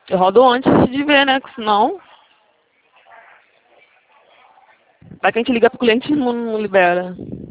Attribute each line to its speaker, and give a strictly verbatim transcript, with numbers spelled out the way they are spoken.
Speaker 1: Eu rodo antes de ver, né? Porque senão, vai que a gente liga pro cliente e não, não libera.